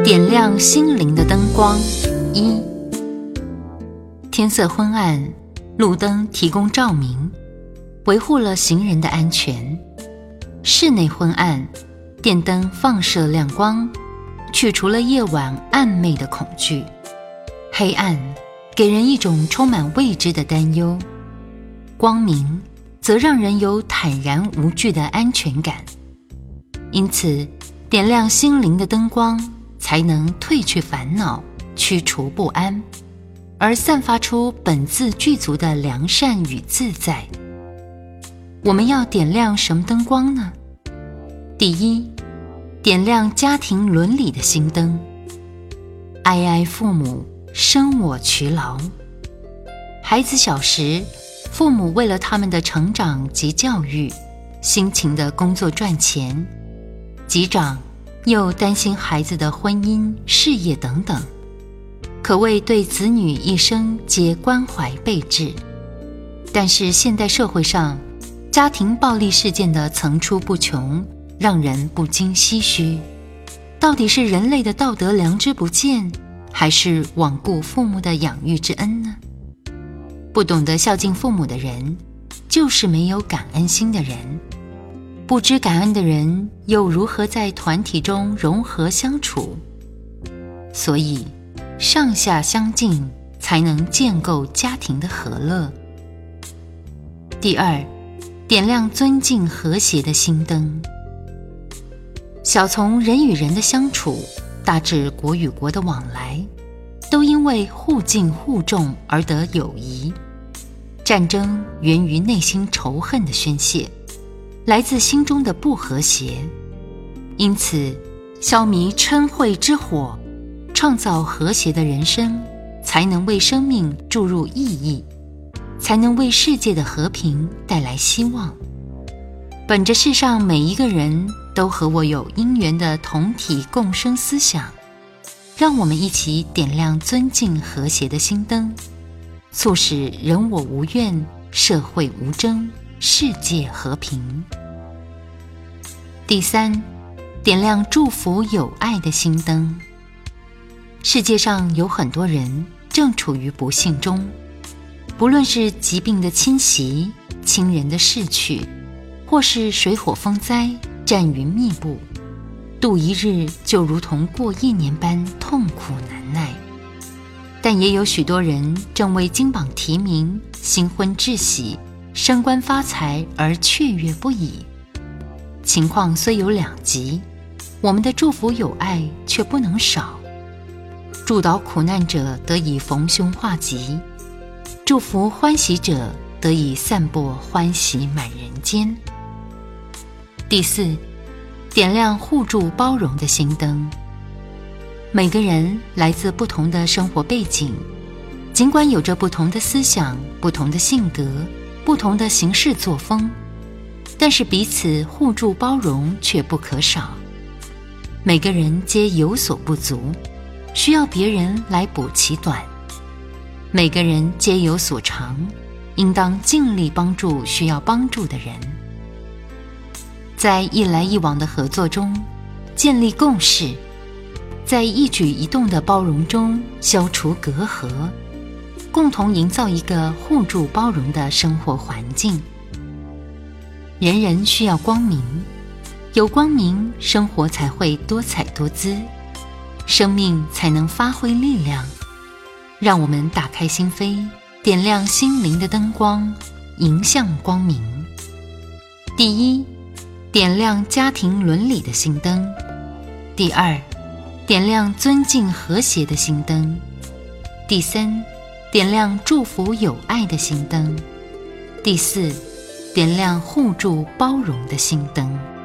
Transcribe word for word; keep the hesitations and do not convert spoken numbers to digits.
点亮心灵的灯光。一、天色昏暗，路灯提供照明，维护了行人的安全。室内昏暗，电灯放射亮光，去除了夜晚暗昧的恐惧。黑暗给人一种充满未知的担忧，光明则让人有坦然无惧的安全感。因此，点亮心灵的灯光，才能褪去烦恼，驱除不安，而散发出本自具足的良善与自在。我们要点亮什么灯光呢？第一，点亮家庭伦理的心灯。哀哀父母，生我劬劳。孩子小时，父母为了他们的成长及教育，辛勤地工作赚钱；及长，又担心孩子的婚姻、事业等等，可谓对子女一生皆关怀备至。但是现代社会上，家庭暴力事件的层出不穷，让人不禁唏嘘，到底是人类的道德良知不见，还是罔顾父母的养育之恩呢？不懂得孝敬父母的人，就是没有感恩心的人。不知感恩的人，又如何在团体中融合相处？所以，上下相敬，才能建构家庭的和乐。第二，点亮尊敬和谐的心灯。小从人与人的相处，大至国与国的往来，都因为互敬互重而得友谊。战争源于内心仇恨的宣泄，来自心中的不和谐。因此，消弭嗔恚之火，创造和谐的人生，才能为生命注入意义，才能为世界的和平带来希望。本着世上每一个人都和我有因缘的同体共生思想，让我们一起点亮尊敬和谐的心灯，促使人我无怨，社会无争，世界和平。第三，点亮祝福有爱的心灯。世界上有很多人正处于不幸中，不论是疾病的侵袭、亲人的逝去，或是水火风灾、战云密布，度一日就如同过一年般痛苦难耐。但也有许多人正为金榜题名、新婚致喜、升官发财而雀跃不已。情况虽有两极，我们的祝福有爱却不能少。祝祷苦难者得以逢凶化吉，祝福欢喜者得以散播欢喜满人间。第四，点亮互助包容的心灯。每个人来自不同的生活背景，尽管有着不同的思想、不同的性格、不同的行事作风，但是彼此互助包容却不可少。每个人皆有所不足，需要别人来补其短。每个人皆有所长，应当尽力帮助需要帮助的人。在一来一往的合作中建立共识，在一举一动的包容中消除隔阂，共同营造一个互助包容的生活环境。人人需要光明，有光明，生活才会多彩多姿，生命才能发挥力量。让我们打开心扉，点亮心灵的灯光，迎向光明。第一，点亮家庭伦理的心灯。第二，点亮尊敬和谐的心灯。第三，点亮祝福有爱的心灯。第四，点亮互助包容的心灯。